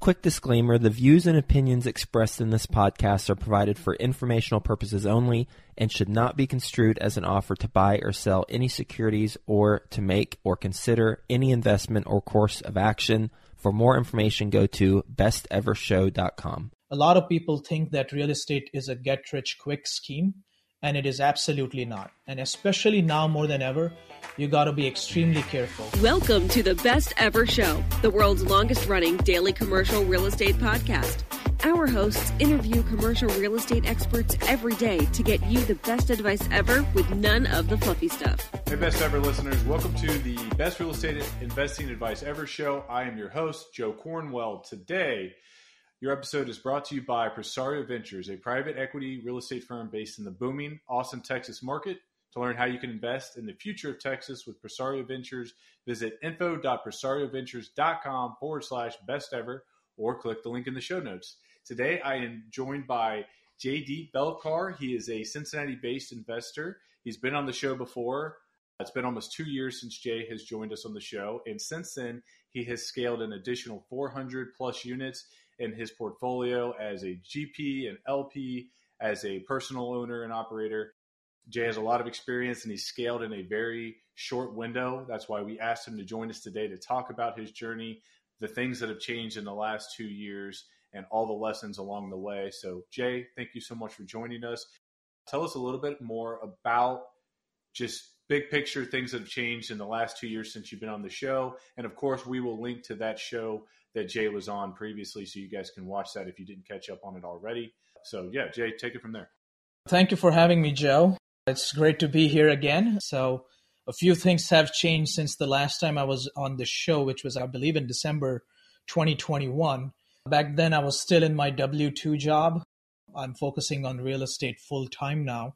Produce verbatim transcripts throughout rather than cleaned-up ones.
quick disclaimer, the views and opinions expressed in this podcast are provided for informational purposes only and should not be construed as an offer to buy or sell any securities or to make or consider any investment or course of action. For more information, go to best ever show dot com. A lot of people think that real estate is a get-rich-quick scheme, and it is absolutely not. And especially now more than ever, you got to be extremely careful. Welcome to the Best Ever Show, the world's longest-running daily commercial real estate podcast. Our hosts interview commercial real estate experts every day to get you the best advice ever with none of the fluffy stuff. Hey, Best Ever listeners. Welcome to the Best Real Estate Investing Advice Ever Show. I am your host, Joe Cornwell. Today, your episode is brought to you by Presario Ventures, a private equity real estate firm based in the booming Austin, Texas market. To learn how you can invest in the future of Texas with Presario Ventures, visit info.presarioventures.com forward slash best ever or click the link in the show notes. Today, I am joined by Jaydeep Belkar. He is a Cincinnati-based investor. He's been on the show before. It's been almost two years since Jay has joined us on the show. And since then, he has scaled an additional four hundred plus units in his portfolio as a G P and L P, as a personal owner and operator. Jay has a lot of experience and he's scaled in a very short window. That's why we asked him to join us today to talk about his journey, the things that have changed in the last two years, and all the lessons along the way. So Jay, thank you so much for joining us. Tell us a little bit more about just big picture things that have changed in the last two years since you've been on the show. And of course, we will link to that show that Jay was on previously so you guys can watch that if you didn't catch up on it already. So yeah, Jay, take it from there. Thank you for having me, Joe. It's great to be here again. So a few things have changed since the last time I was on the show, which was, I believe, in December twenty twenty-one. Back then, I was still in my W two job. I'm focusing on real estate full time now.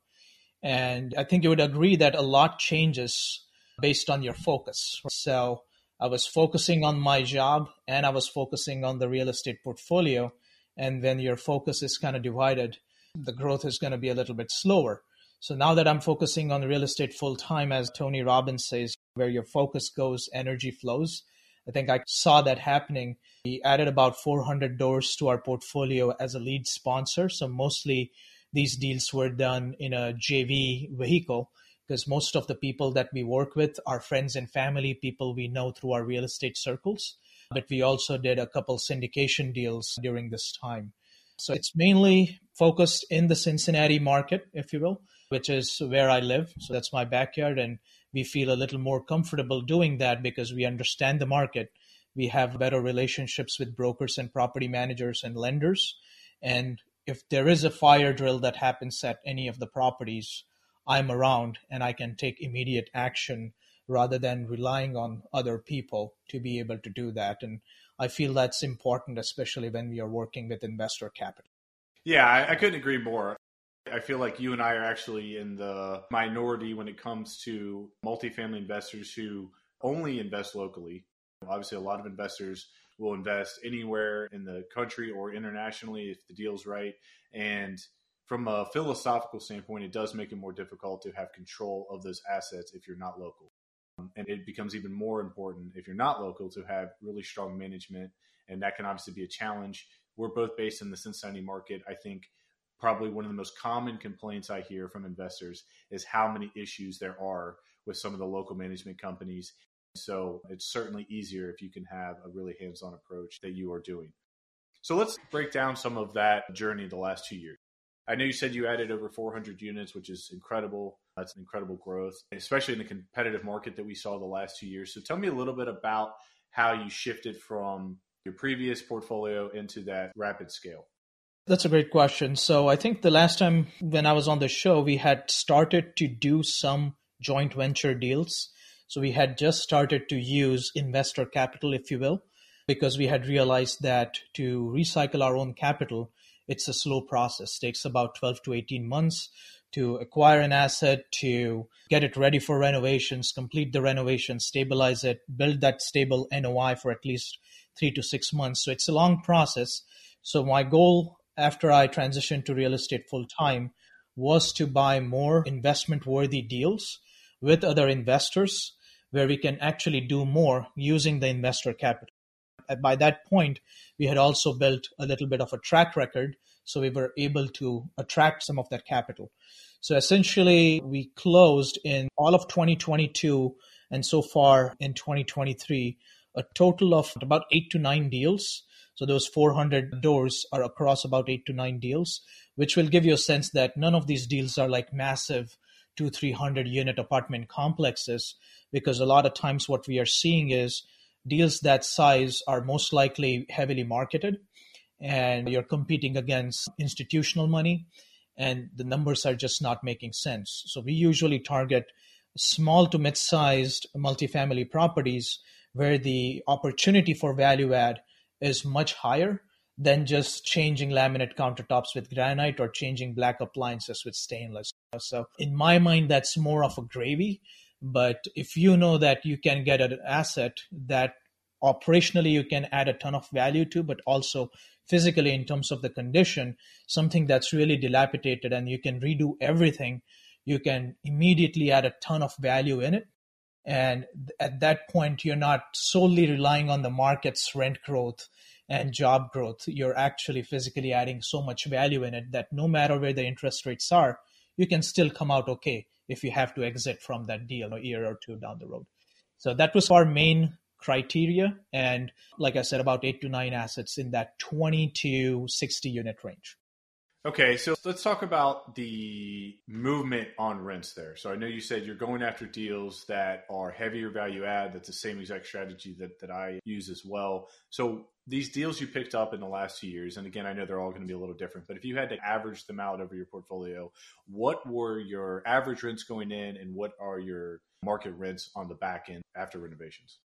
And I think you would agree that a lot changes based on your focus. So I was focusing on my job and I was focusing on the real estate portfolio. And when your focus is kind of divided, the growth is going to be a little bit slower. So now that I'm focusing on real estate full time, as Tony Robbins says, where your focus goes, energy flows. I think I saw that happening. We added about four hundred doors to our portfolio as a lead sponsor. So mostly these deals were done in a J V vehicle because most of the people that we work with are friends and family, people we know through our real estate circles. But we also did a couple syndication deals during this time. So it's mainly focused in the Cincinnati market, if you will, which is where I live. So that's my backyard. And we feel a little more comfortable doing that because we understand the market. We have better relationships with brokers and property managers and lenders. And if there is a fire drill that happens at any of the properties, I'm around and I can take immediate action rather than relying on other people to be able to do that. And I feel that's important, especially when we are working with investor capital. Yeah, I, I couldn't agree more. I feel like you and I are actually in the minority when it comes to multifamily investors who only invest locally. Obviously, a lot of investors will invest anywhere in the country or internationally if the deal's right. And from a philosophical standpoint, it does make it more difficult to have control of those assets if you're not local. And it becomes even more important if you're not local to have really strong management. And that can obviously be a challenge. We're both based in the Cincinnati market. I think probably one of the most common complaints I hear from investors is how many issues there are with some of the local management companies. So it's certainly easier if you can have a really hands-on approach that you are doing. So let's break down some of that journey the last two years. I know you said you added over four hundred units, which is incredible. That's incredible growth, especially in the competitive market that we saw the last two years. So tell me a little bit about how you shifted from your previous portfolio into that rapid scale. That's a great question. So I think the last time when I was on the show, we had started to do some joint venture deals. So we had just started to use investor capital, if you will, because we had realized that to recycle our own capital, it's a slow process. It takes about twelve to eighteen months to acquire an asset, to get it ready for renovations, complete the renovation, stabilize it, build that stable N O I for at least three to six months. So it's a long process. So my goal after I transitioned to real estate full time was to buy more investment worthy deals with other investors where we can actually do more using the investor capital. by that point, we had also built a little bit of a track record. So we were able to attract some of that capital. So essentially, we closed in all of twenty twenty-two and so far in twenty twenty-three, a total of about eight to nine deals. So those four hundred doors are across about eight to nine deals, which will give you a sense that none of these deals are like massive two, three hundred unit apartment complexes, because a lot of times what we are seeing is deals that size are most likely heavily marketed, and you're competing against institutional money, and the numbers are just not making sense. So we usually target small to mid-sized multifamily properties where the opportunity for value add is much higher than just changing laminate countertops with granite or changing black appliances with stainless. So in my mind, that's more of a gravy. But if you know that you can get an asset that operationally you can add a ton of value to, but also physically in terms of the condition, something that's really dilapidated and you can redo everything, you can immediately add a ton of value in it. And at that point, you're not solely relying on the market's rent growth and job growth. You're actually physically adding so much value in it that no matter where the interest rates are, you can still come out okay if you have to exit from that deal a year or two down the road. So that was our main criteria. And like I said, about eight to nine assets in that twenty to sixty unit range. Okay, so let's talk about the movement on rents there. So I know you said you're going after deals that are heavier value add. That's the same exact strategy that, that I use as well. So these deals you picked up in the last two years, and again, I know they're all going to be a little different, but if you had to average them out over your portfolio, what were your average rents going in and what are your market rents on the back end after renovations?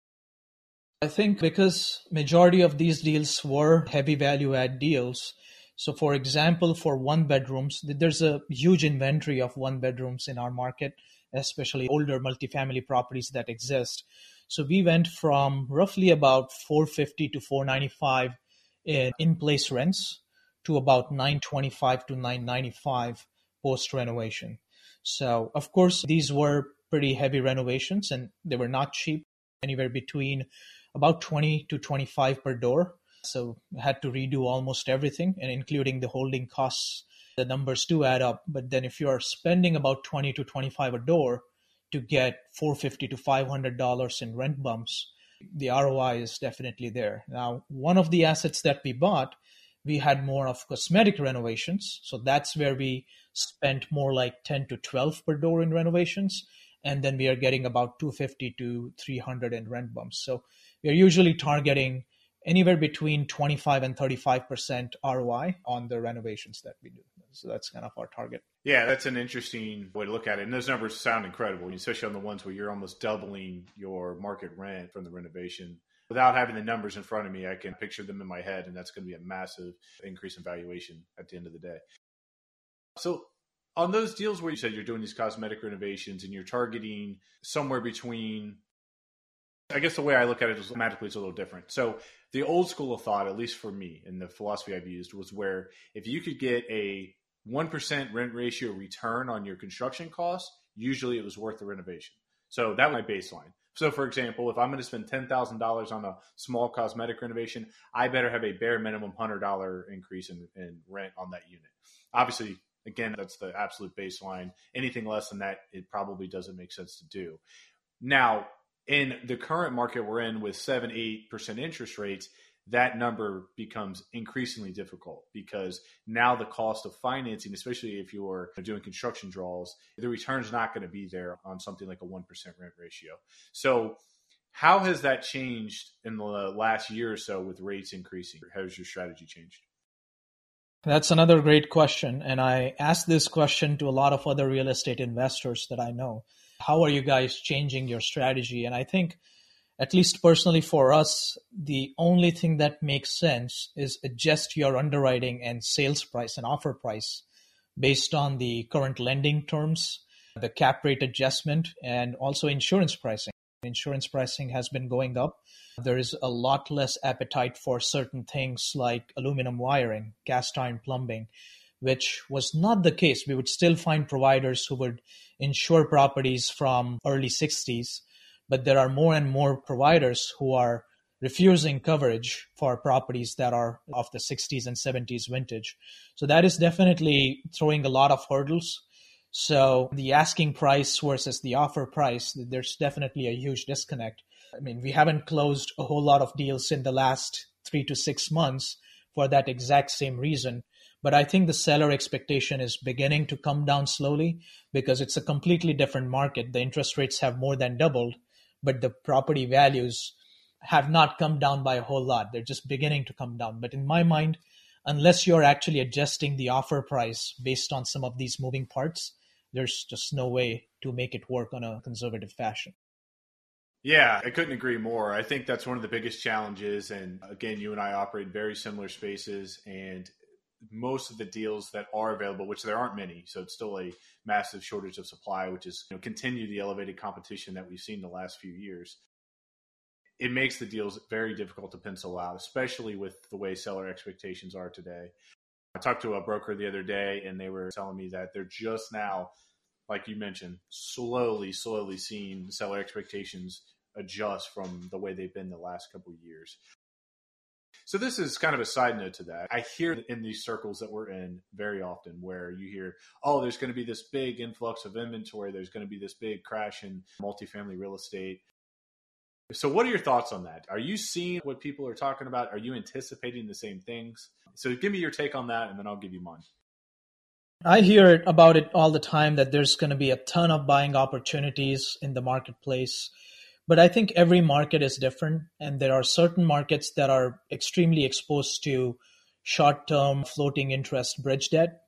I think because majority of these deals were heavy value add deals. So for example, for one bedrooms, there's a huge inventory of one bedrooms in our market, especially older multifamily properties that exist. So we went from roughly about four fifty to four ninety-five in in-place rents to about nine twenty-five to nine ninety-five post-renovation. So of course, these were pretty heavy renovations and they were not cheap, anywhere between about twenty to twenty-five per door. So I had to redo almost everything, and including the holding costs. The numbers do add up. But then if you are spending about twenty to twenty-five a door to get four hundred fifty to five hundred dollars in rent bumps, the R O I is definitely there. Now, one of the assets that we bought, we had more of cosmetic renovations. So that's where we spent more like ten to twelve per door in renovations. And then we are getting about two hundred fifty to three hundred in rent bumps. So we are usually targeting anywhere between twenty-five and thirty-five percent R O I on the renovations that we do. So that's kind of our target. Yeah, that's an interesting way to look at it. And those numbers sound incredible, especially on the ones where you're almost doubling your market rent from the renovation. Without having the numbers in front of me, I can picture them in my head, and that's going to be a massive increase in valuation at the end of the day. So on those deals where you said you're doing these cosmetic renovations and you're targeting somewhere between, I guess the way I look at it is automatically it's a little different. So the old school of thought, at least for me, and the philosophy I've used, was where if you could get a one percent rent ratio return on your construction costs, usually it was worth the renovation. So that was my baseline. So for example, if I'm going to spend ten thousand dollars on a small cosmetic renovation, I better have a bare minimum one hundred dollars increase in, in rent on that unit. Obviously, again, that's the absolute baseline. Anything less than that, it probably doesn't make sense to do. Now, in the current market we're in with seven, eight percent interest rates, that number becomes increasingly difficult because now the cost of financing, especially if you're doing construction draws, the return's not going to be there on something like a one percent rent ratio. So how has that changed in the last year or so with rates increasing? How has your strategy changed? That's another great question. And I asked this question to a lot of other real estate investors that I know. How are you guys changing your strategy? And I think, at least personally for us, the only thing that makes sense is adjust your underwriting and sales price and offer price based on the current lending terms, the cap rate adjustment, and also insurance pricing. Insurance pricing has been going up. There is a lot less appetite for certain things like aluminum wiring, cast iron plumbing, which was not the case. We would still find providers who would insure properties from early sixties, but there are more and more providers who are refusing coverage for properties that are of the sixties and seventies vintage. So that is definitely throwing a lot of hurdles. So the asking price versus the offer price, there's definitely a huge disconnect. I mean, we haven't closed a whole lot of deals in the last three to six months for that exact same reason. But I think the seller expectation is beginning to come down slowly because it's a completely different market. The interest rates have more than doubled, but the property values have not come down by a whole lot. They're just beginning to come down. But in my mind, unless you're actually adjusting the offer price based on some of these moving parts, there's just no way to make it work on a conservative fashion. Yeah, I couldn't agree more. I think that's one of the biggest challenges. And again, you and I operate in very similar spaces, and most of the deals that are available, which there aren't many, so it's still a massive shortage of supply, which is, you know, continue the elevated competition that we've seen the last few years. It makes the deals very difficult to pencil out, especially with the way seller expectations are today. I talked to a broker the other day, and they were telling me that they're just now, like you mentioned, slowly, slowly seeing seller expectations adjust from the way they've been the last couple of years. So this is kind of a side note to that. I hear in these circles that we're in very often where you hear, oh, there's going to be this big influx of inventory. There's going to be this big crash in multifamily real estate. So what are your thoughts on that? Are you seeing what people are talking about? Are you anticipating the same things? So give me your take on that, and then I'll give you mine. I hear about it all the time that there's going to be a ton of buying opportunities in the marketplace. But I think every market is different, and there are certain markets that are extremely exposed to short-term floating interest bridge debt.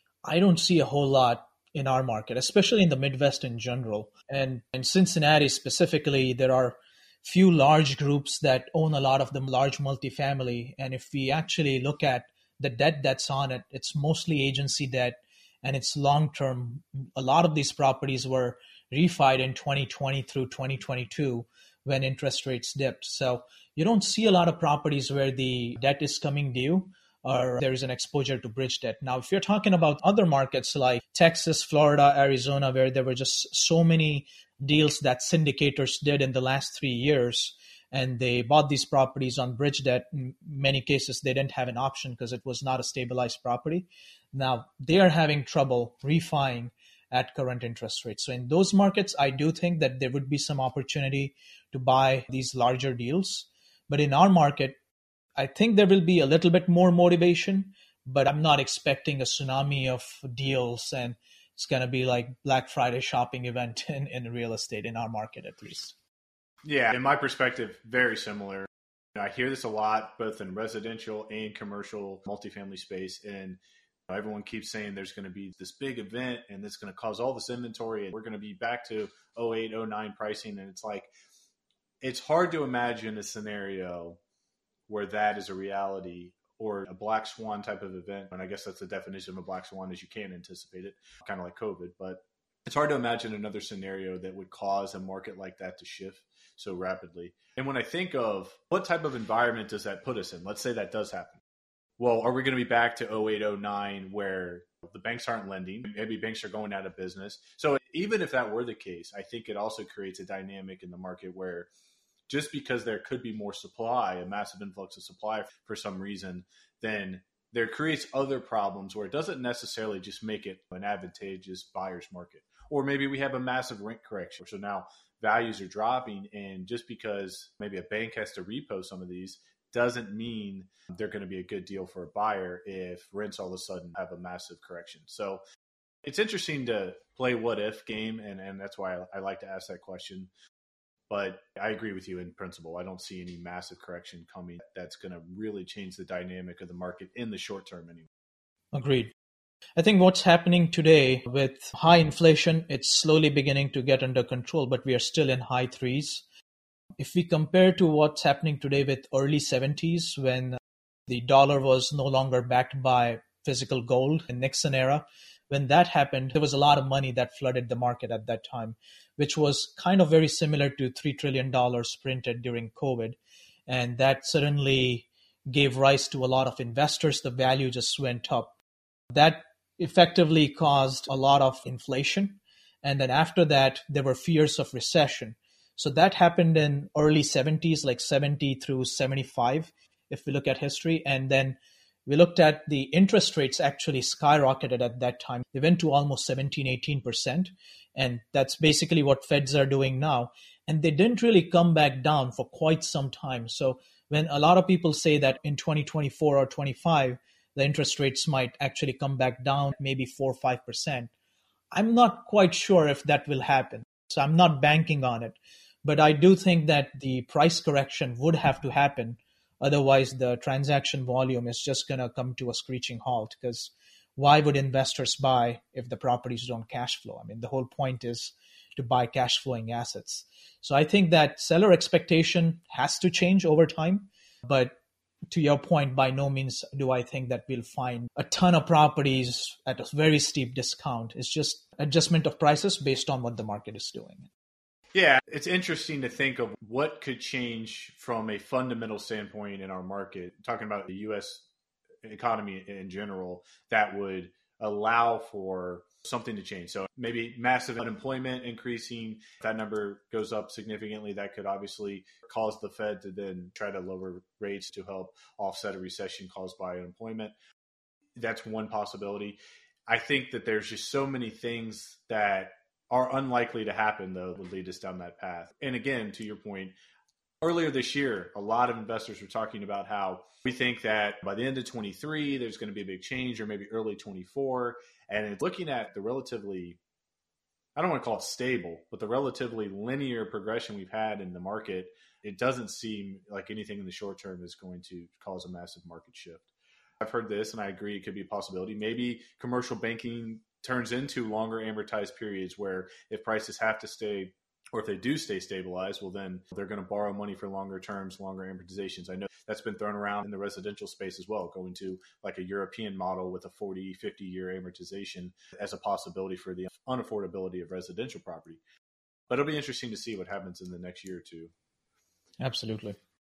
I don't see a whole lot in our market, especially in the Midwest in general. And in Cincinnati specifically, there are few large groups that own a lot of the large multifamily. And if we actually look at the debt that's on it, it's mostly agency debt, and it's long-term. A lot of these properties were refied in twenty twenty through twenty twenty-two when interest rates dipped. So you don't see a lot of properties where the debt is coming due or there is an exposure to bridge debt. Now, if you're talking about other markets like Texas, Florida, Arizona, where there were just so many deals that syndicators did in the last three years, and they bought these properties on bridge debt. In many cases, they didn't have an option because it was not a stabilized property. Now, they are having trouble refining at current interest rates. So in those markets, I do think that there would be some opportunity to buy these larger deals. But in our market, I think there will be a little bit more motivation, but I'm not expecting a tsunami of deals, and it's going to be like Black Friday shopping event in, in real estate in our market, at least. Yeah, in my perspective, very similar. I hear this a lot, both in residential and commercial multifamily space. And everyone keeps saying there's going to be this big event and it's going to cause all this inventory and we're going to be back to oh eight, oh nine pricing. And it's like, it's hard to imagine a scenario where that is a reality or a black swan type of event. And I guess that's the definition of a black swan, is you can't anticipate it, kind of like COVID. But it's hard to imagine another scenario that would cause a market like that to shift so rapidly. And when I think of what type of environment does that put us in, let's say that does happen. Well, are we going to be back to oh eight, oh nine where the banks aren't lending? Maybe banks are going out of business. So even if that were the case, I think it also creates a dynamic in the market where just because there could be more supply, a massive influx of supply for some reason, then there creates other problems where it doesn't necessarily just make it an advantageous buyer's market. Or maybe we have a massive rent correction. So now values are dropping, and just because maybe a bank has to repo some of these doesn't mean they're going to be a good deal for a buyer if rents all of a sudden have a massive correction. So it's interesting to play what if game, and, and that's why I, I like to ask that question. But I agree with you in principle. I don't see any massive correction coming that's going to really change the dynamic of the market in the short term anyway. Agreed. I think what's happening today with high inflation, it's slowly beginning to get under control, but we are still in high threes. If we compare to what's happening today with early seventies, when the dollar was no longer backed by physical gold in Nixon era, when that happened, there was a lot of money that flooded the market at that time, which was kind of very similar to three trillion dollars printed during COVID. And that suddenly gave rise to a lot of investors. The value just went up. That effectively caused a lot of inflation. And then after that, there were fears of recession. So that happened in early seventies, like seventy through seventy-five, if we look at history. And then we looked at the interest rates actually skyrocketed at that time. They went to almost seventeen, eighteen percent. And that's basically what Feds are doing now. And they didn't really come back down for quite some time. So when a lot of people say that in twenty twenty-four or twenty-five, the interest rates might actually come back down, maybe four or five percent, I'm not quite sure if that will happen. So I'm not banking on it. But I do think that the price correction would have to happen. Otherwise, the transaction volume is just going to come to a screeching halt, because why would investors buy if the properties don't cash flow? I mean, the whole point is to buy cash flowing assets. So I think that seller expectation has to change over time. But to your point, by no means do I think that we'll find a ton of properties at a very steep discount. It's just adjustment of prices based on what the market is doing. Yeah, it's interesting to think of what could change from a fundamental standpoint in our market, talking about the U S economy in general, that would allow for something to change. So maybe massive unemployment increasing. If that number goes up significantly, that could obviously cause the Fed to then try to lower rates to help offset a recession caused by unemployment. That's one possibility. I think that there's just so many things that are unlikely to happen, though, that would lead us down that path. And again, to your point, earlier this year, a lot of investors were talking about how we think that by the end of twenty-three, there's going to be a big change, or maybe early twenty-four. And looking at the relatively, I don't want to call it stable, but the relatively linear progression we've had in the market, it doesn't seem like anything in the short term is going to cause a massive market shift. I've heard this, and I agree it could be a possibility. Maybe commercial banking turns into longer amortized periods where if prices have to stay, or if they do stay stabilized, well, then they're going to borrow money for longer terms, longer amortizations. I know that's been thrown around in the residential space as well, going to like a European model with a forty, fifty year amortization as a possibility for the unaffordability of residential property. But it'll be interesting to see what happens in the next year or two. Absolutely.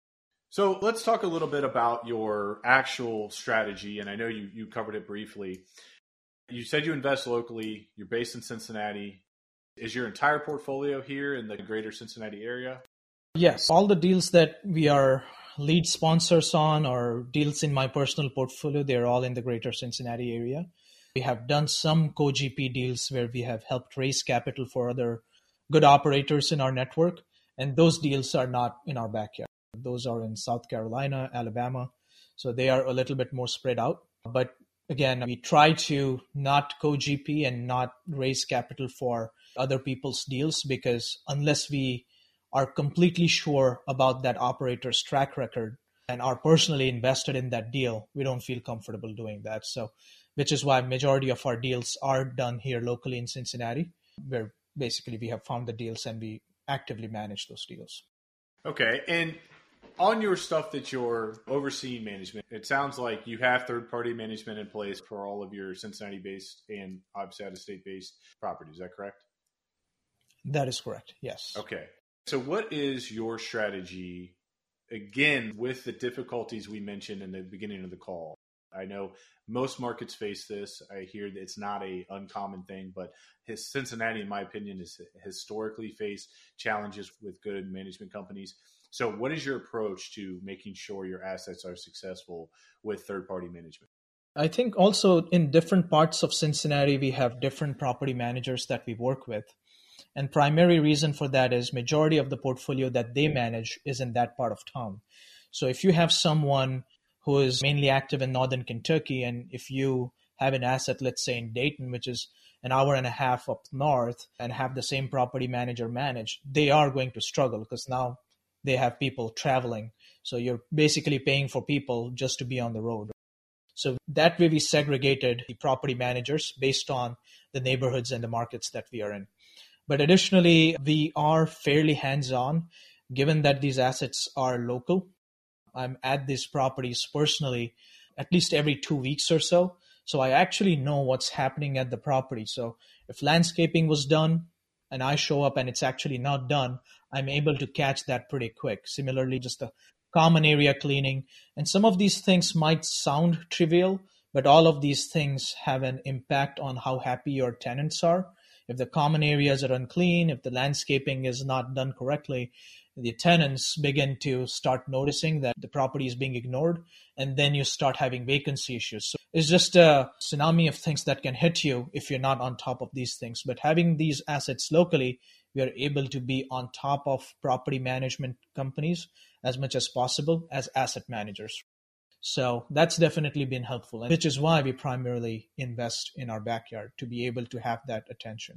So let's talk a little bit about your actual strategy. And I know you, you covered it briefly. You said you invest locally. You're based in Cincinnati. Is your entire portfolio here in the greater Cincinnati area? Yes. All the deals that we are lead sponsors on, or deals in my personal portfolio, they're all in the greater Cincinnati area. We have done some co-G P deals where we have helped raise capital for other good operators in our network. And those deals are not in our backyard. Those are in South Carolina, Alabama. So they are a little bit more spread out. But again, we try to not co-G P and not raise capital for other people's deals, because unless we are completely sure about that operator's track record and are personally invested in that deal, we don't feel comfortable doing that. So, which is why majority of our deals are done here locally in Cincinnati, where basically we have found the deals and we actively manage those deals. Okay. And on your stuff that you're overseeing management, it sounds like you have third-party management in place for all of your Cincinnati-based and obviously out-of-state-based properties. Is that correct? That is correct. Yes. Okay. So what is your strategy, again, with the difficulties we mentioned in the beginning of the call? I know most markets face this. I hear that it's not a uncommon thing, but his Cincinnati, in my opinion, has historically faced challenges with good management companies. So what is your approach to making sure your assets are successful with third-party management? I think also in different parts of Cincinnati, we have different property managers that we work with. And primary reason for that is majority of the portfolio that they manage is in that part of town. So if you have someone who is mainly active in Northern Kentucky, and if you have an asset, let's say in Dayton, which is an hour and a half up north, and have the same property manager manage, they are going to struggle because now they have people traveling. So you're basically paying for people just to be on the road. So that way we segregated the property managers based on the neighborhoods and the markets that we are in. But additionally, we are fairly hands-on, given that these assets are local. I'm at these properties personally at least every two weeks or so. So I actually know what's happening at the property. So if landscaping was done and I show up and it's actually not done, I'm able to catch that pretty quick. Similarly, just the common area cleaning. And some of these things might sound trivial, but all of these things have an impact on how happy your tenants are. If the common areas are unclean, if the landscaping is not done correctly, the tenants begin to start noticing that the property is being ignored, and then you start having vacancy issues. So it's just a tsunami of things that can hit you if you're not on top of these things. But having these assets locally, we are able to be on top of property management companies as much as possible as asset managers. So that's definitely been helpful, which is why we primarily invest in our backyard, to be able to have that attention.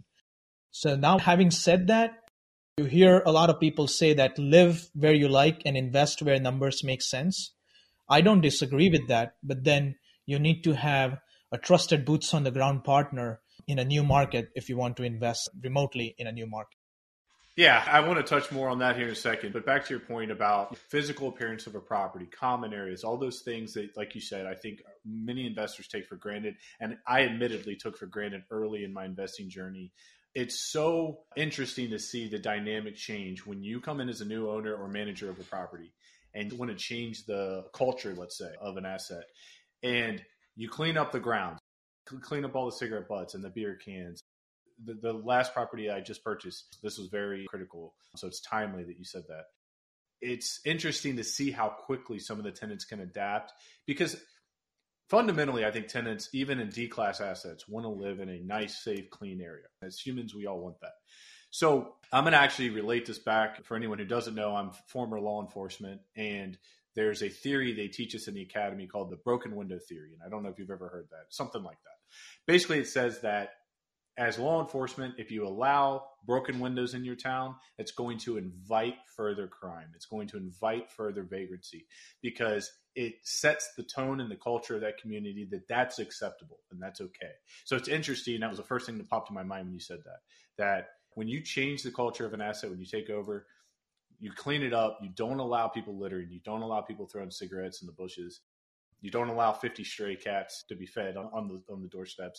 So now, having said that, you hear a lot of people say that live where you like and invest where numbers make sense. I don't disagree with that, but then you need to have a trusted boots on the ground partner in a new market if you want to invest remotely in a new market. Yeah, I want to touch more on that here in a second, but back to your point about physical appearance of a property, common areas, all those things that, like you said, I think many investors take for granted, and I admittedly took for granted early in my investing journey. It's so interesting to see the dynamic change when you come in as a new owner or manager of a property and you want to change the culture, let's say, of an asset. And you clean up the grounds, clean up all the cigarette butts and the beer cans. The, the last property I just purchased, this was very critical. So it's timely that you said that. It's interesting to see how quickly some of the tenants can adapt, because fundamentally, I think tenants, even in D-class assets, want to live in a nice, safe, clean area. As humans, we all want that. So I'm going to actually relate this back. For anyone who doesn't know, I'm former law enforcement, and there's a theory they teach us in the academy called the broken window theory. And I don't know if you've ever heard that, something like that. Basically, it says that as law enforcement, if you allow broken windows in your town, it's going to invite further crime. It's going to invite further vagrancy, because it sets the tone and the culture of that community that that's acceptable and that's okay. So it's interesting. That was the first thing that popped in my mind when you said that, that when you change the culture of an asset, when you take over, you clean it up, you don't allow people littering, you don't allow people throwing cigarettes in the bushes, you don't allow fifty stray cats to be fed on, on the on the doorsteps.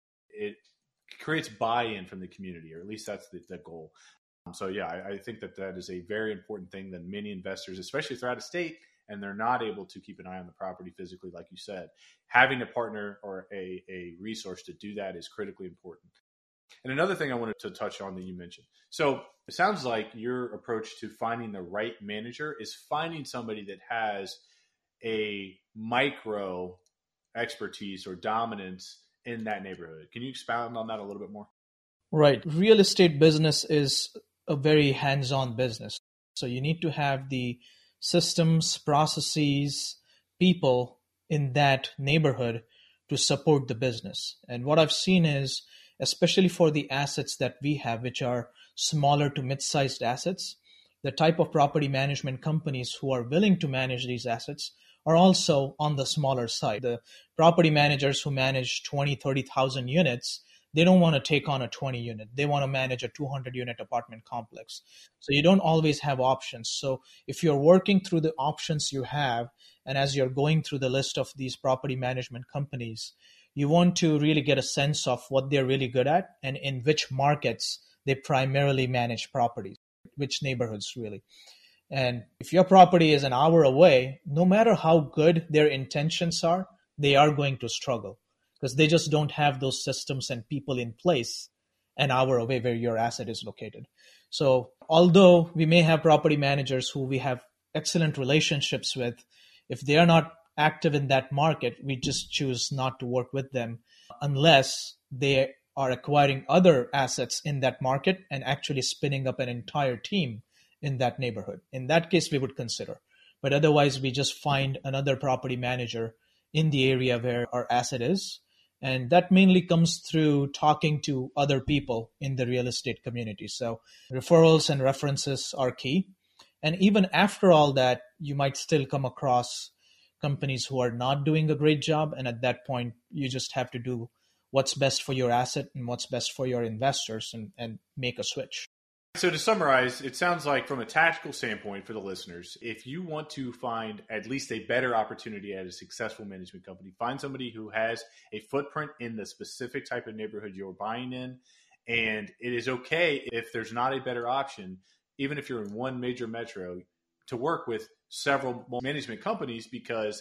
It creates buy-in from the community, or at least that's the, the goal. So yeah, I, I think that that is a very important thing that many investors, especially if they're out of state and they're not able to keep an eye on the property physically, like you said, having a partner or a, a resource to do that is critically important. And another thing I wanted to touch on that you mentioned. So it sounds like your approach to finding the right manager is finding somebody that has a micro expertise or dominance in that neighborhood. Can you expound on that a little bit more? Right. Real estate business is a very hands-on business. So you need to have the systems, processes, people in that neighborhood to support the business. And what I've seen is, especially for the assets that we have, which are smaller to mid-sized assets, the type of property management companies who are willing to manage these assets are also on the smaller side. The property managers who manage twenty, thirty thousand units, they don't want to take on a twenty unit. They want to manage a two hundred unit apartment complex. So you don't always have options. So if you're working through the options you have, and as you're going through the list of these property management companies, you want to really get a sense of what they're really good at and in which markets they primarily manage properties, which neighborhoods really. And if your property is an hour away, no matter how good their intentions are, they are going to struggle because they just don't have those systems and people in place an hour away where your asset is located. So although we may have property managers who we have excellent relationships with, if they are not active in that market, we just choose not to work with them unless they are acquiring other assets in that market and actually spinning up an entire team in that neighborhood. In that case, we would consider. But otherwise, we just find another property manager in the area where our asset is. And that mainly comes through talking to other people in the real estate community. So referrals and references are key. And even after all that, you might still come across companies who are not doing a great job. And at that point, you just have to do what's best for your asset and what's best for your investors and, and make a switch. So to summarize, it sounds like from a tactical standpoint for the listeners, if you want to find at least a better opportunity at a successful management company, find somebody who has a footprint in the specific type of neighborhood you're buying in. And it is okay if there's not a better option, even if you're in one major metro, to work with several management companies, because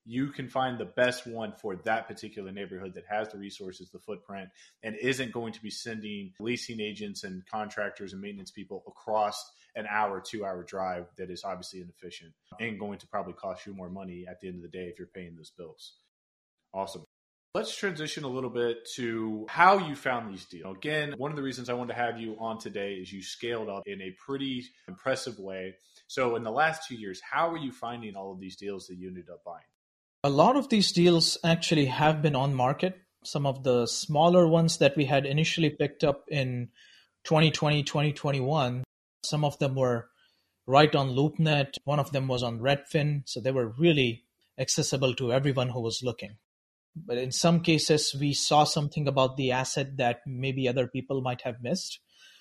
you can find the best one for that particular neighborhood that has the resources, the footprint, and isn't going to be sending leasing agents and contractors and maintenance people across an hour, two hour drive that is obviously inefficient and going to probably cost you more money at the end of the day if you're paying those bills. Awesome. Let's transition a little bit to how you found these deals. Again, one of the reasons I wanted to have you on today is you scaled up in a pretty impressive way. So in the last two years, how are you finding all of these deals that you ended up buying? A lot of these deals actually have been on market. Some of the smaller ones that we had initially picked up in twenty twenty, twenty twenty-one, some of them were right on LoopNet. One of them was on Redfin. So they were really accessible to everyone who was looking. But in some cases, we saw something about the asset that maybe other people might have missed,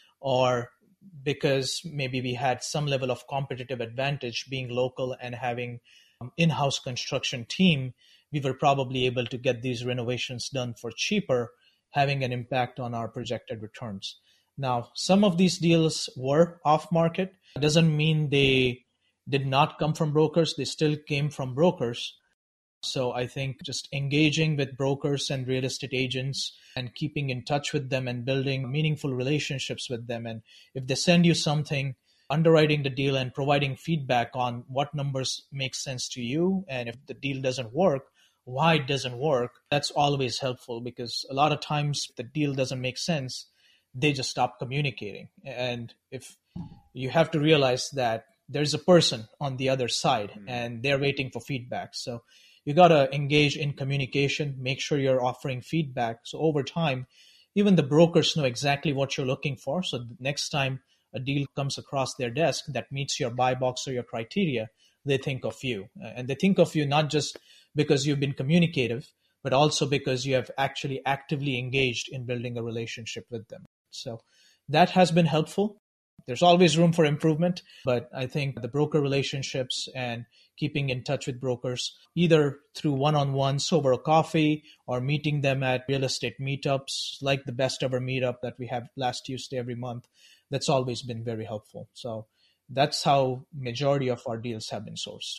or because maybe we had some level of competitive advantage being local and having um, in-house construction team, we were probably able to get these renovations done for cheaper, having an impact on our projected returns. Now, some of these deals were off market. It doesn't mean they did not come from brokers. They still came from brokers. So I think just engaging with brokers and real estate agents and keeping in touch with them and building meaningful relationships with them. And if they send you something, underwriting the deal and providing feedback on what numbers make sense to you. And if the deal doesn't work, why it doesn't work, that's always helpful, because a lot of times the deal doesn't make sense. They just stop communicating. And if you have to realize that there's a person on the other side mm-hmm. and they're waiting for feedback. So you got to engage in communication, make sure you're offering feedback. So over time, even the brokers know exactly what you're looking for. So the next time a deal comes across their desk that meets your buy box or your criteria, they think of you. And they think of you not just because you've been communicative, but also because you have actually actively engaged in building a relationship with them. So that has been helpful. There's always room for improvement, but I think the broker relationships and keeping in touch with brokers, either through one-on-ones over a coffee or meeting them at real estate meetups, like the Best Ever meetup that we have last Tuesday every month, that's always been very helpful. So that's how majority of our deals have been sourced.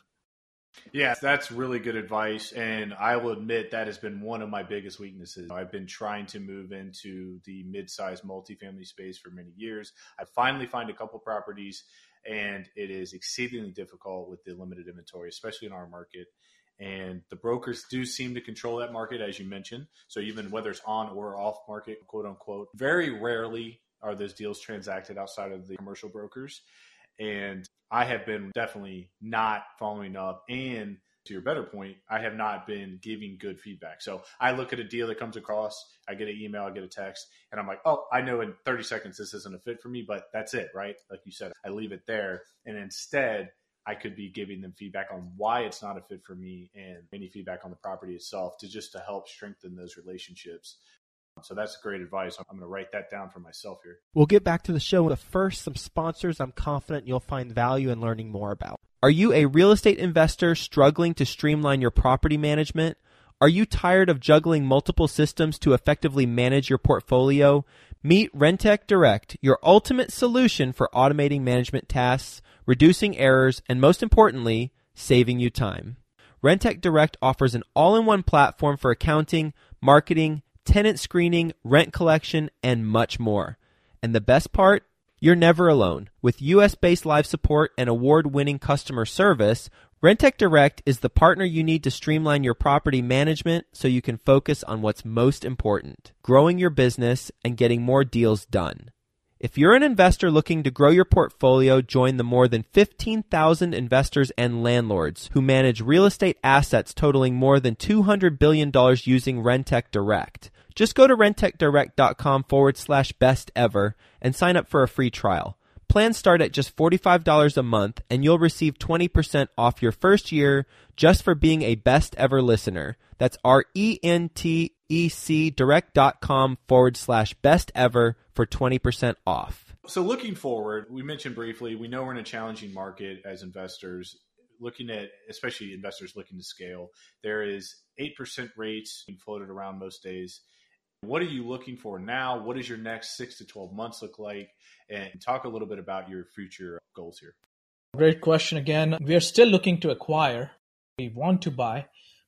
Yeah, that's really good advice. And I will admit that has been one of my biggest weaknesses. I've been trying to move into the mid-sized multifamily space for many years. I finally find a couple properties, and it is exceedingly difficult with the limited inventory, especially in our market. And the brokers do seem to control that market, as you mentioned. So even whether it's on or off market, quote unquote, very rarely are those deals transacted outside of the commercial brokers. And I have been definitely not following up. And to your better point, I have not been giving good feedback. So I look at a deal that comes across, I get an email, I get a text, and I'm like, oh, I know in thirty seconds this isn't a fit for me, but that's it, right? Like you said, I leave it there. And instead, I could be giving them feedback on why it's not a fit for me and any feedback on the property itself to just to help strengthen those relationships. So that's great advice. I'm going to write that down for myself here. We'll get back to the show. But first, some sponsors I'm confident you'll find value in learning more about. Are you a real estate investor struggling to streamline your property management? Are you tired of juggling multiple systems to effectively manage your portfolio? Meet Rentec Direct, your ultimate solution for automating management tasks, reducing errors, and most importantly, saving you time. Rentec Direct offers an all-in-one platform for accounting, marketing, tenant screening, rent collection, and much more. And the best part? You're never alone. With U S-based live support and award-winning customer service, Rentec Direct is the partner you need to streamline your property management so you can focus on what's most important, growing your business and getting more deals done. If you're an investor looking to grow your portfolio, join the more than fifteen thousand investors and landlords who manage real estate assets totaling more than two hundred billion dollars using Rentec Direct. Just go to rentecdirect.com forward slash best ever and sign up for a free trial. Plans start at just forty-five dollars a month, and you'll receive twenty percent off your first year just for being a best ever listener. That's R-E-N-T-E-C direct.com forward slash best ever for twenty percent off. So looking forward, we mentioned briefly, we know we're in a challenging market as investors. Looking at, especially investors looking to scale, there is eight percent rates being floated around most days. What are you looking for now? What does your next six to twelve months look like? And talk a little bit about your future goals here. Great question again. We are still looking to acquire. We want to buy,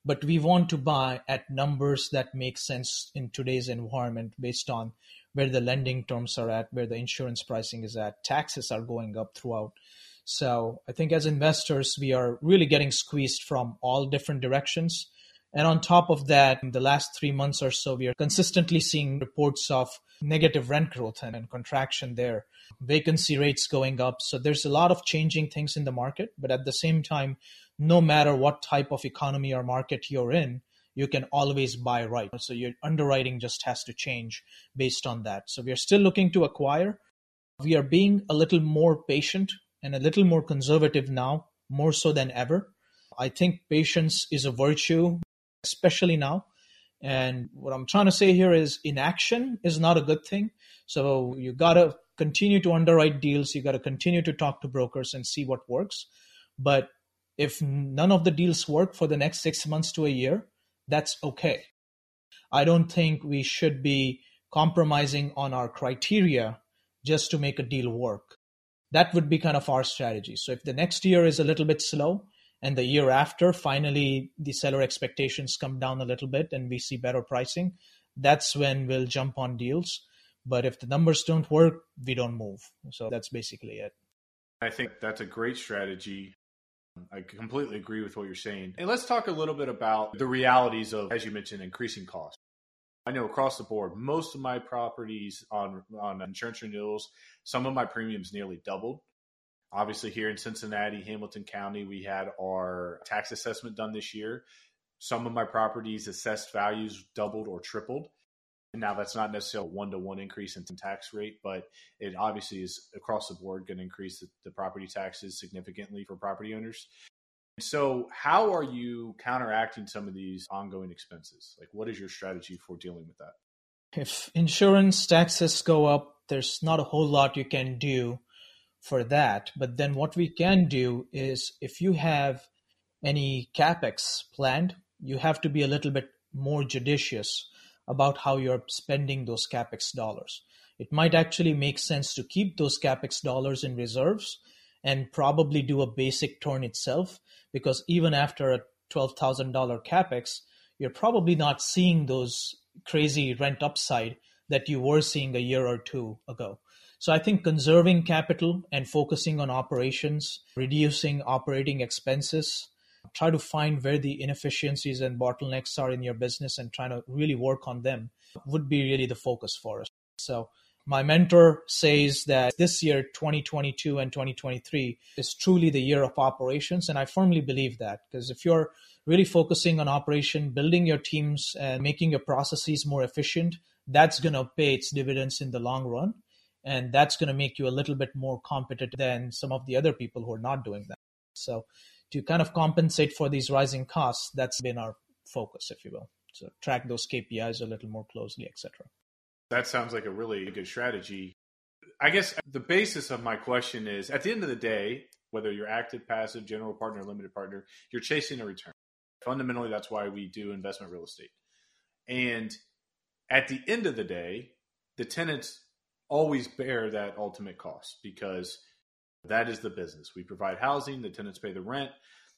but we want to buy at numbers that make sense in today's environment based on where the lending terms are at, where the insurance pricing is at. Taxes are going up throughout. So I think as investors, we are really getting squeezed from all different directions. And on top of that, in the last three months or so, we are consistently seeing reports of negative rent growth and, and contraction there, vacancy rates going up. So there's a lot of changing things in the market. But at the same time, no matter what type of economy or market you're in, you can always buy right. So your underwriting just has to change based on that. So we are still looking to acquire. We are being a little more patient and a little more conservative now, more so than ever. I think patience is a virtue, especially now. And what I'm trying to say here is inaction is not a good thing. So you got to continue to underwrite deals. You got to continue to talk to brokers and see what works. But if none of the deals work for the next six months to a year, that's okay. I don't think we should be compromising on our criteria just to make a deal work. That would be kind of our strategy. So if the next year is a little bit slow and the year after, finally, the seller expectations come down a little bit and we see better pricing, that's when we'll jump on deals. But if the numbers don't work, we don't move. So that's basically it. I think that's a great strategy. I completely agree with what you're saying. And let's talk a little bit about the realities of, as you mentioned, increasing costs. I know across the board, most of my properties on, on insurance renewals, some of my premiums nearly doubled. Obviously here in Cincinnati, Hamilton County, we had our tax assessment done this year. Some of my properties' assessed values doubled or tripled. Now, that's not necessarily a one-to-one increase in tax rate, but it obviously is across the board going to increase the, the property taxes significantly for property owners. So how are you counteracting some of these ongoing expenses? Like, what is your strategy for dealing with that? If insurance taxes go up, there's not a whole lot you can do for that. But then what we can do is if you have any CapEx planned, you have to be a little bit more judicious about how you're spending those CapEx dollars. It might actually make sense to keep those CapEx dollars in reserves and probably do a basic turn itself, because even after a twelve thousand dollars CapEx, you're probably not seeing those crazy rent upside that you were seeing a year or two ago. So I think conserving capital and focusing on operations, reducing operating expenses, try to find where the inefficiencies and bottlenecks are in your business and trying to really work on them would be really the focus for us. So my mentor says that this year, twenty twenty-two and twenty twenty-three, is truly the year of operations. And I firmly believe that, because if you're really focusing on operation, building your teams and making your processes more efficient, that's going to pay its dividends in the long run. And that's going to make you a little bit more competent than some of the other people who are not doing that. So to kind of compensate for these rising costs, that's been our focus, if you will. So track those K P Is a little more closely, et cetera. That sounds like a really good strategy. I guess the basis of my question is, at the end of the day, whether you're active, passive, general partner, limited partner, you're chasing a return. Fundamentally, that's why we do investment real estate. And at the end of the day, the tenants always bear that ultimate cost, because that is the business. We provide housing, the tenants pay the rent.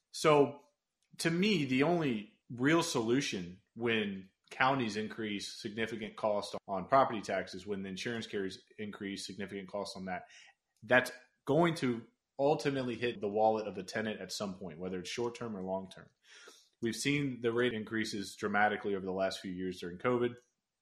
So to me, the only real solution when counties increase significant cost on property taxes, when the insurance carriers increase significant costs on that, that's going to ultimately hit the wallet of the tenant at some point, whether it's short-term or long-term. We've seen the rate increases dramatically over the last few years during COVID.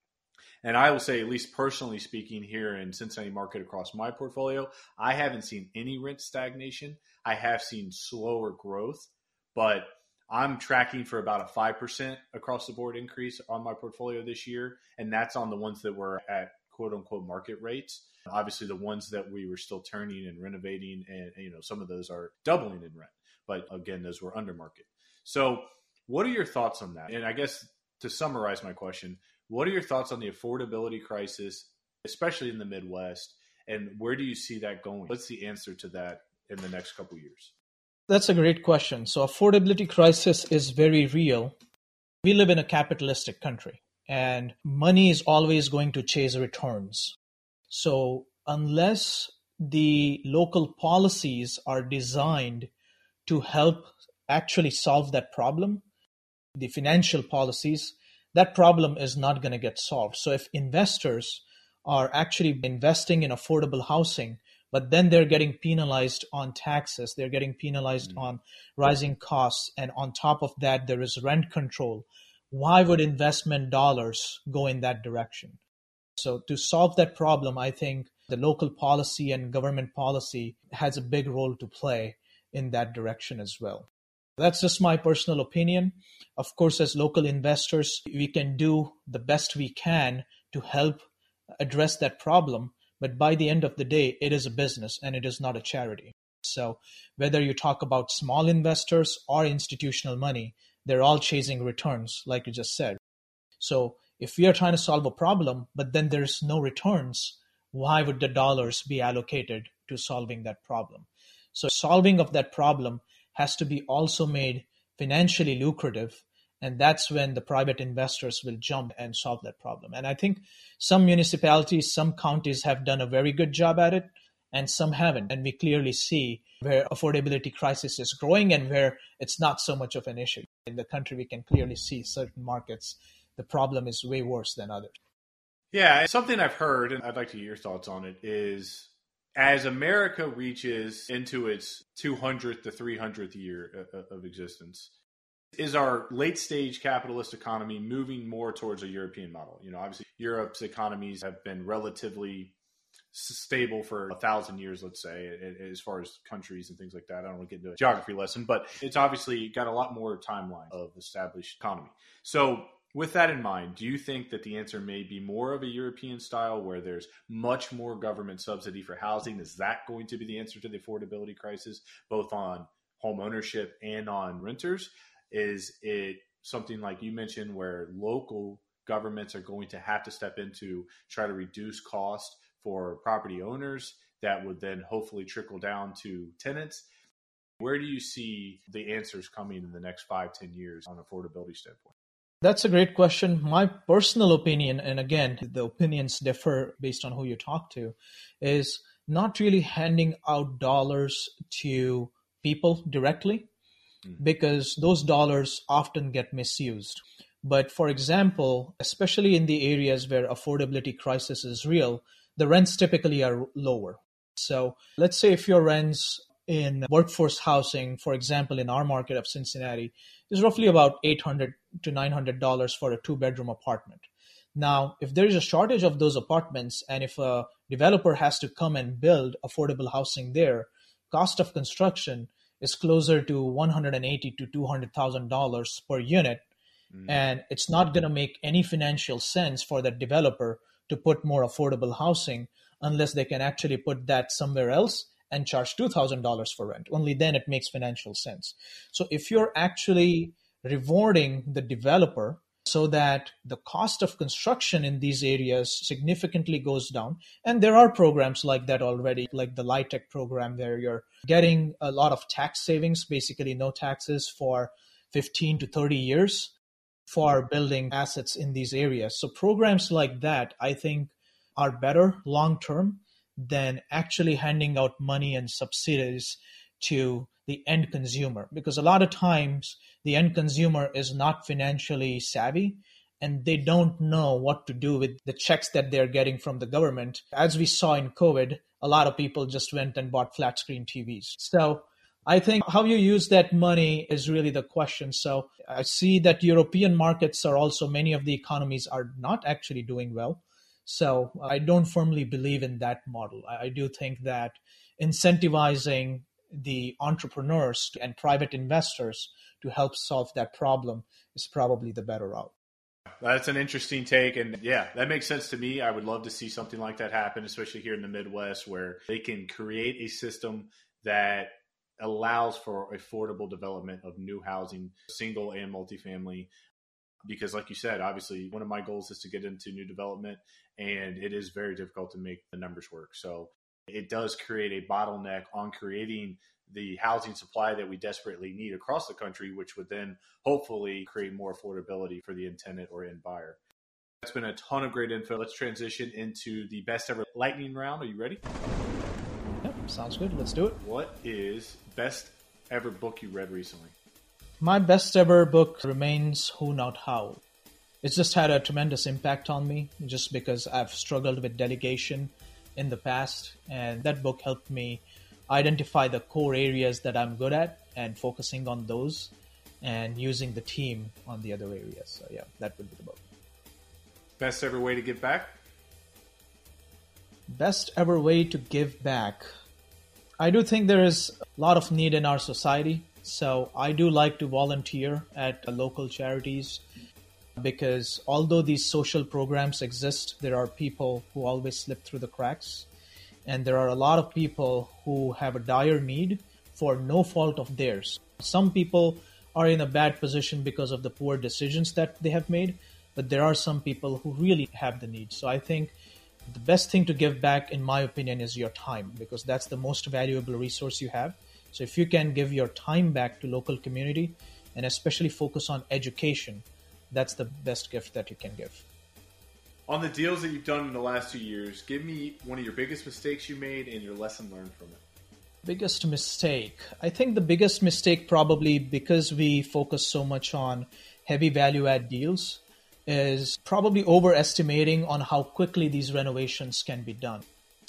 And I will say, at least personally speaking, here in Cincinnati market across my portfolio, I haven't seen any rent stagnation. I have seen slower growth, but I'm tracking for about a five percent across the board increase on my portfolio this year. And that's on the ones that were at quote unquote market rates. Obviously the ones that we were still turning and renovating, and you know, some of those are doubling in rent, but again, those were under market. So what are your thoughts on that? And I guess to summarize my question, what are your thoughts on the affordability crisis, especially in the Midwest, and where do you see that going? What's the answer to that in the next couple of years? That's a great question. So affordability crisis is very real. We live in a capitalistic country, and money is always going to chase returns. So unless the local policies are designed to help actually solve that problem, the financial policies, that problem is not going to get solved. So if investors are actually investing in affordable housing, but then they're getting penalized on taxes, they're getting penalized mm-hmm. on rising costs, and on top of that, there is rent control, why would investment dollars go in that direction? So to solve that problem, I think the local policy and government policy has a big role to play in that direction as well. That's just my personal opinion. Of course, as local investors, we can do the best we can to help address that problem. But by the end of the day, it is a business and it is not a charity. So whether you talk about small investors or institutional money, they're all chasing returns, like you just said. So if we are trying to solve a problem, but then there's no returns, why would the dollars be allocated to solving that problem? So solving of that problem has to be also made financially lucrative. And that's when the private investors will jump and solve that problem. And I think some municipalities, some counties have done a very good job at it, and some haven't. And we clearly see where affordability crisis is growing and where it's not so much of an issue. In the country, we can clearly see certain markets, the problem is way worse than others. Yeah, something I've heard, and I'd like to hear your thoughts on it, is as America reaches into its two hundredth to three hundredth year of existence, is our late stage capitalist economy moving more towards a European model? You know, obviously Europe's economies have been relatively stable for a thousand years, let's say, as far as countries and things like that. I don't want to get into a geography lesson, but it's obviously got a lot more timeline of established economy. So with that in mind, do you think that the answer may be more of a European style where there's much more government subsidy for housing? Is that going to be the answer to the affordability crisis, both on home ownership and on renters? Is it something like you mentioned where local governments are going to have to step in to try to reduce cost for property owners that would then hopefully trickle down to tenants? Where do you see the answers coming in the next five, ten years on an affordability standpoint? That's a great question. My personal opinion, and again, the opinions differ based on who you talk to, is not really handing out dollars to people directly, because those dollars often get misused. But for example, especially in the areas where affordability crisis is real, the rents typically are lower. So let's say if your rents in workforce housing, for example, in our market of Cincinnati, is roughly about eight hundred to nine hundred dollars for a two-bedroom apartment. Now, if there is a shortage of those apartments, and if a developer has to come and build affordable housing there, cost of construction is closer to one hundred eighty thousand to two hundred thousand dollars per unit. Mm. And it's not going to make any financial sense for that developer to put more affordable housing unless they can actually put that somewhere else and charge two thousand dollars for rent. Only then it makes financial sense. So if you're actually rewarding the developer so that the cost of construction in these areas significantly goes down, and there are programs like that already, like the LIHTC program, where you're getting a lot of tax savings, basically no taxes for fifteen to thirty years for building assets in these areas. So programs like that, I think, are better long-term than actually handing out money and subsidies to the end consumer. Because a lot of times the end consumer is not financially savvy and they don't know what to do with the checks that they're getting from the government. As we saw in COVID, a lot of people just went and bought flat screen T Vs. So I think how you use that money is really the question. So I see that European markets are also, many of the economies are not actually doing well. So I don't firmly believe in that model. I do think that incentivizing the entrepreneurs and private investors to help solve that problem is probably the better route. That's an interesting take. And yeah, that makes sense to me. I would love to see something like that happen, especially here in the Midwest, where they can create a system that allows for affordable development of new housing, single and multifamily. Because like you said, obviously one of my goals is to get into new development, and it is very difficult to make the numbers work. So it does create a bottleneck on creating the housing supply that we desperately need across the country, which would then hopefully create more affordability for the end tenant or end buyer. That's been a ton of great info. Let's transition into the best ever lightning round. Are you ready? Yep, sounds good. Let's do it. What is best ever book you read recently? My best ever book remains Who Not How. It's just had a tremendous impact on me just because I've struggled with delegation in the past, and that book helped me identify the core areas that I'm good at and focusing on those and using the team on the other areas. So yeah, that would be the book. Best ever way to give back? Best ever way to give back. I do think there is a lot of need in our society. So I do like to volunteer at local charities because although these social programs exist, there are people who always slip through the cracks. And there are a lot of people who have a dire need for no fault of theirs. Some people are in a bad position because of the poor decisions that they have made, but there are some people who really have the need. So I think the best thing to give back, in my opinion, is your time, because that's the most valuable resource you have. So if you can give your time back to local community and especially focus on education, that's the best gift that you can give. On the deals that you've done in the last two years, give me one of your biggest mistakes you made and your lesson learned from it. Biggest mistake. I think the biggest mistake, probably because we focus so much on heavy value add deals, is probably overestimating on how quickly these renovations can be done.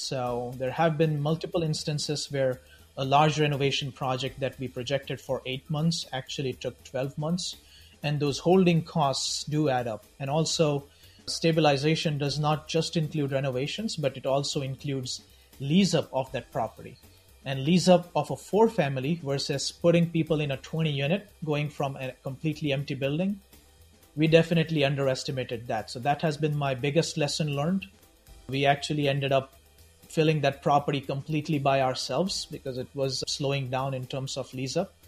So there have been multiple instances where a large renovation project that we projected for eight months actually took twelve months. And those holding costs do add up. And also, stabilization does not just include renovations, but it also includes lease up of that property. And lease up of a four family versus putting people in a twenty unit, going from a completely empty building. We definitely underestimated that. So that has been my biggest lesson learned. We actually ended up filling that property completely by ourselves because it was slowing down in terms of lease up.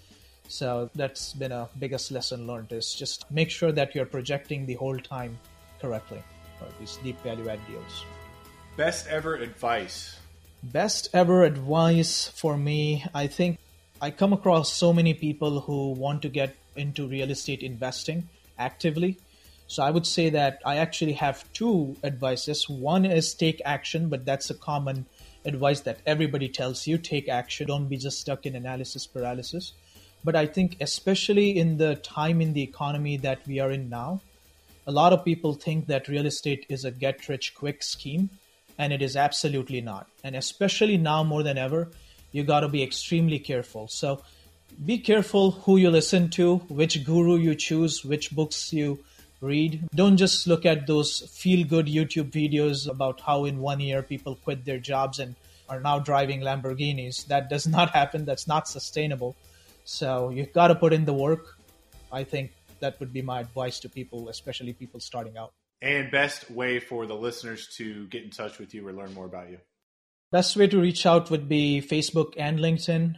So that's been a biggest lesson learned, is just make sure that you're projecting the whole time correctly for these deep value add deals. Best ever advice? Best ever advice for me, I think I come across so many people who want to get into real estate investing actively. So I would say that I actually have two advices. One is take action, but that's a common advice that everybody tells you. Take action. Don't be just stuck in analysis paralysis. But I think especially in the time in the economy that we are in now, a lot of people think that real estate is a get-rich-quick scheme, and it is absolutely not. And especially now more than ever, you got to be extremely careful. So be careful who you listen to, which guru you choose, which books you read. Don't just look at those feel-good YouTube videos about how in one year people quit their jobs and are now driving Lamborghinis. That does not happen. That's not sustainable. So you've got to put in the work. I think that would be my advice to people, especially people starting out. And best way for the listeners to get in touch with you or learn more about you? Best way to reach out would be Facebook and LinkedIn.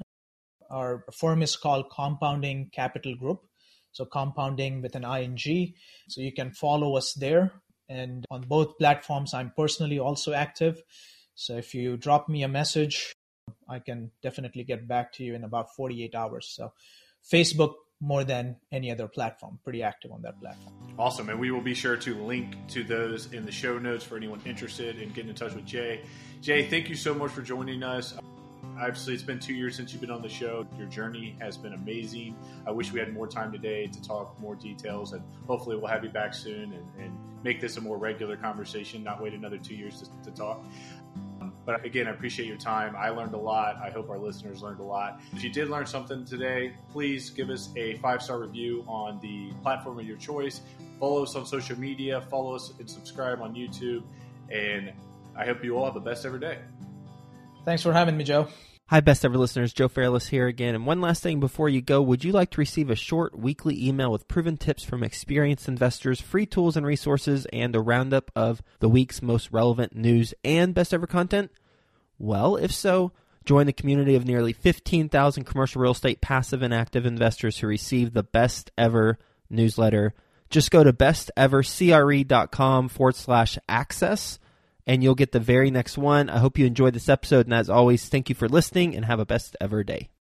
Our firm is called Compounding Capital Group. So compounding with an I N G. So you can follow us there. And on both platforms, I'm personally also active. So if you drop me a message, I can definitely get back to you in about forty-eight hours. So Facebook more than any other platform, pretty active on that platform. Awesome. And we will be sure to link to those in the show notes for anyone interested in getting in touch with Jay. Jay, thank you so much for joining us. Obviously, it's been two years since you've been on the show. Your journey has been amazing. I wish we had more time today to talk more details, and hopefully we'll have you back soon and, and make this a more regular conversation, not wait another two years to, to talk. But again, I appreciate your time. I learned a lot. I hope our listeners learned a lot. If you did learn something today, please give us a five-star review on the platform of your choice. Follow us on social media. Follow us and subscribe on YouTube. And I hope you all have the best ever day. Thanks for having me, Joe. Hi, best ever listeners. Joe Fairless here again. And one last thing before you go, would you like to receive a short weekly email with proven tips from experienced investors, free tools and resources, and a roundup of the week's most relevant news and best ever content? Well, if so, join the community of nearly fifteen thousand commercial real estate passive and active investors who receive the best ever newsletter. Just go to bestevercre.com forward slash access. And you'll get the very next one. I hope you enjoyed this episode. And as always, thank you for listening and have a best ever day.